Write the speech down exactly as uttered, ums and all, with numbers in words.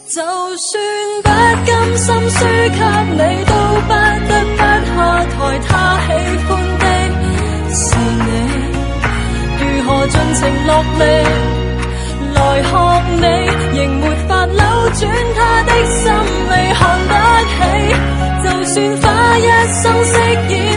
就算不甘心輸給你，都不得不下台。他喜歡的是你，如何盡情落力來學你，仍沒法扭轉他的心理，看得起。就算花一生飾演